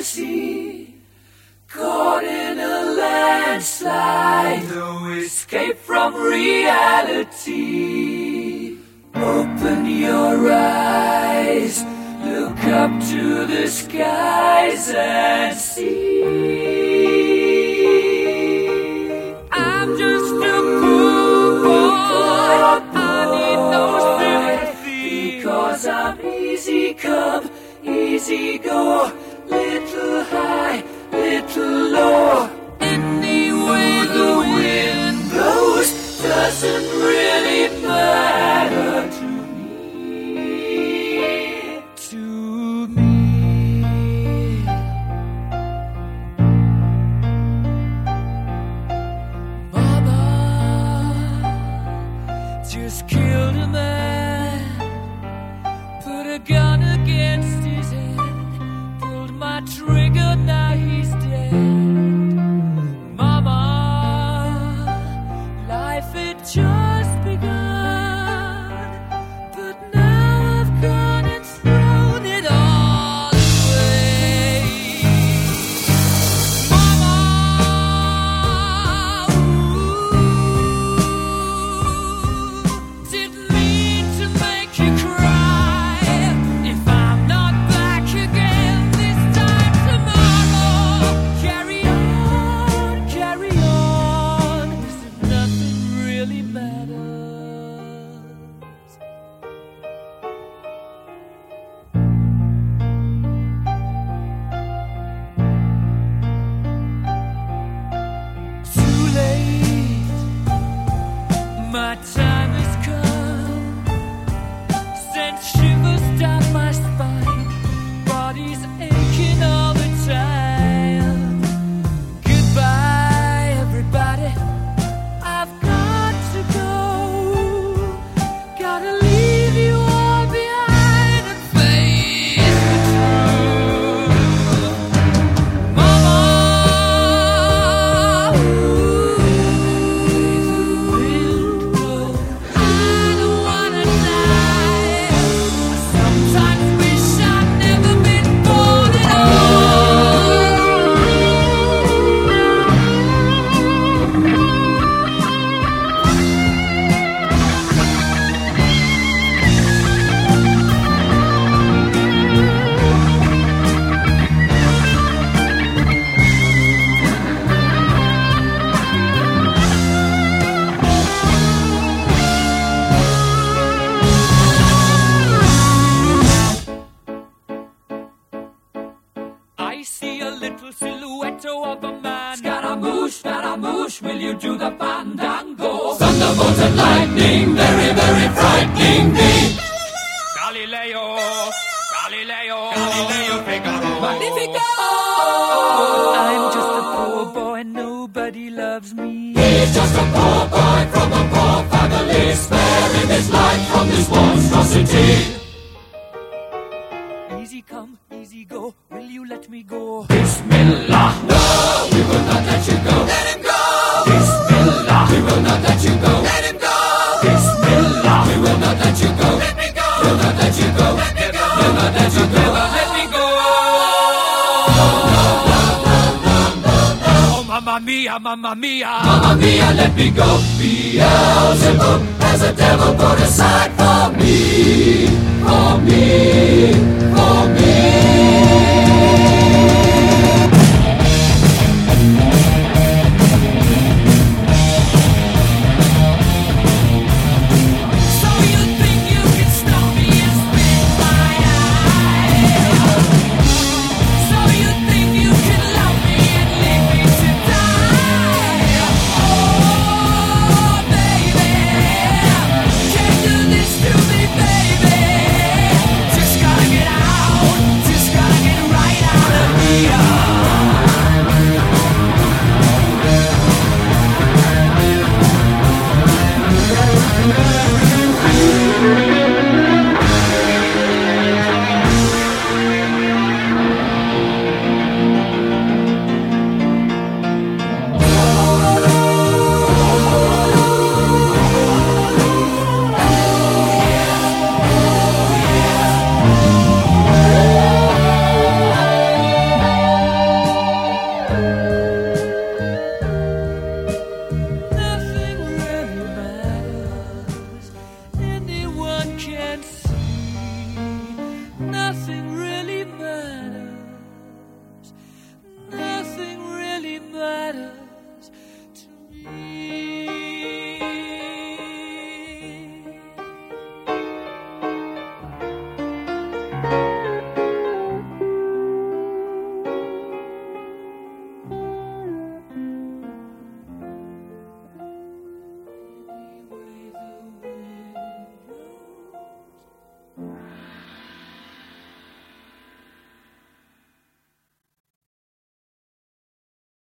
sea, caught in a landslide, no escape from reality. Open your eyes, look up to the skies and see. I'm just a poor boy, I need no sympathy, because I'm easy come, easy go, little high, little low. Any way the wind blows doesn't really matter to me, to me. Mama just killed a man, put a gun against his head, pulled my trigger, now he's dead. Mama, life had just begun, but now I've gone and thrown it all away. Mama, didn't mean to make you cry. If I'm not back again this time tomorrow, carry on, carry on, as if nothing really matters. Too late, my time has come, sent shivers down my spine, body's aching all the time. Goodbye, everybody, I've got to go, gotta leave you all behind and face the truth. Mama, I don't wanna die. I sometimes wish I'd never been born at I see a little silhouette of a man. Scaramouche, will you do the fandango? Thunderbolt and lightning, very, very frightening me. Galileo, Figaro. Magnifico! I'm just a poor boy, nobody loves me. He's just a poor boy from a poor family, sparing his life from this monstrosity. Easy come, easy go, will you let me go? Bismillah, no, we will not let you go. Let him go! Bismillah, we will not let you go. Let him go! Bismillah, we will not let you go. Let me go! We'll not let you go. Let me go! We'll not let you go. Let me go! Oh, mamma mia, mamma mia. Mamma mia, let me go. Beelzebub has a devil put aside for me.